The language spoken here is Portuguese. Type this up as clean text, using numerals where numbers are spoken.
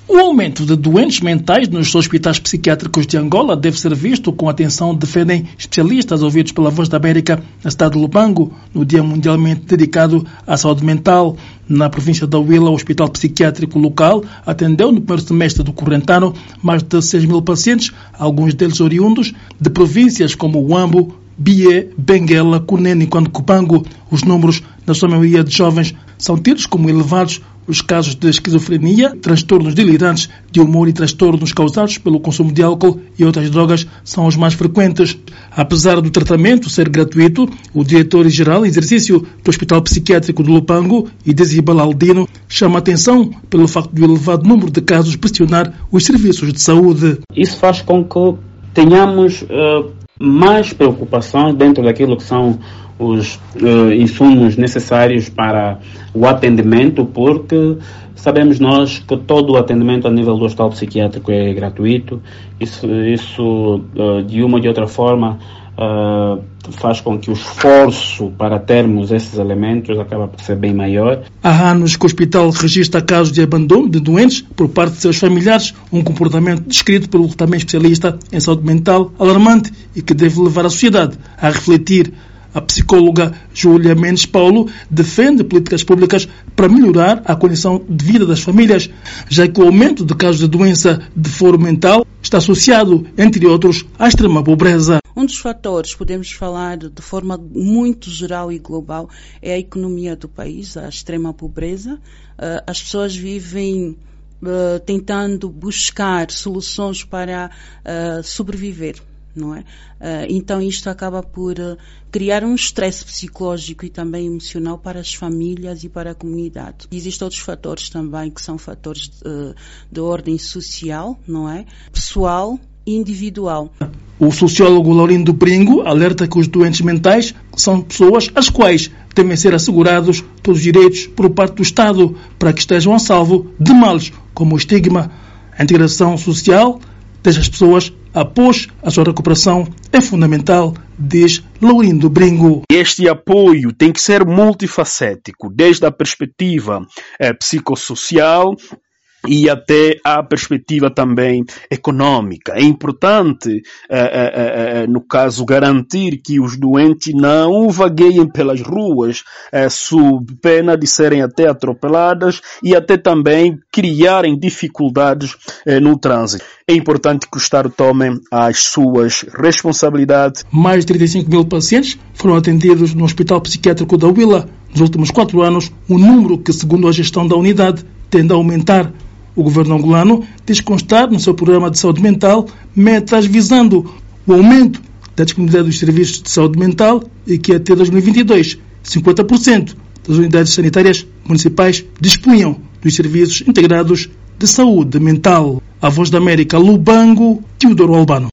O aumento de doentes mentais nos hospitais psiquiátricos de Angola deve ser visto com atenção, defendem especialistas ouvidos pela Voz da América na cidade de Lubango, no Dia Mundialmente dedicado à saúde mental. Na província da Huila, o hospital psiquiátrico local atendeu no primeiro semestre do corrente ano mais de 6.000 pacientes, alguns deles oriundos de províncias como Huambo, Bié, Benguela, Cunene e Cubango. Os números, na sua maioria de jovens, são tidos como elevados. Os casos de esquizofrenia, transtornos delirantes de humor e transtornos causados pelo consumo de álcool e outras drogas são os mais frequentes. Apesar do tratamento ser gratuito, o diretor-geral em exercício do Hospital Psiquiátrico de Lubango, Idesi Balaldino, chama a atenção pelo facto do elevado número de casos pressionar os serviços de saúde. Isso faz com que tenhamos mais preocupações dentro daquilo que são os insumos necessários para o atendimento, porque sabemos nós que todo o atendimento a nível do hospital psiquiátrico é gratuito. Isso de uma ou de outra forma faz com que o esforço para termos esses elementos acaba por ser bem maior. Há anos que o hospital registra casos de abandono de doentes por parte de seus familiares, um comportamento descrito pelo também especialista em saúde mental alarmante e que deve levar a sociedade a refletir. A psicóloga Júlia Mendes Paulo defende políticas públicas para melhorar a condição de vida das famílias, já que o aumento de casos de doença de foro mental está associado, entre outros, à extrema pobreza. Um dos fatores, podemos falar de forma muito geral e global, é a economia do país, a extrema pobreza. As pessoas vivem tentando buscar soluções para sobreviver. Não é? Então isto acaba por criar um estresse psicológico e também emocional para as famílias e para a comunidade. Existem outros fatores também que são fatores de ordem social, não é? Pessoal e individual. O sociólogo Laurindo Bringo alerta que os doentes mentais são pessoas às quais devem ser assegurados todos os direitos por parte do Estado para que estejam a salvo de males como o estigma. A integração social destas pessoas após a sua recuperação é fundamental, diz Laurindo Bringo. Este apoio tem que ser multifacético, desde a perspectiva psicossocial e até a perspectiva também econômica. É importante, no caso, garantir que os doentes não vagueiem pelas ruas sob pena de serem até atropeladas e até também criarem dificuldades no trânsito. É importante que o Estado tome as suas responsabilidades. Mais de 35.000 pacientes foram atendidos no Hospital Psiquiátrico da Huila. Nos últimos 4 anos, um número que, segundo a gestão da unidade, tende a aumentar. O governo angolano diz constar no seu programa de saúde mental metas visando o aumento da disponibilidade dos serviços de saúde mental e que até 2022, 50% das unidades sanitárias municipais dispunham dos serviços integrados de saúde mental. A Voz da América, Lubango, Teodoro Albano.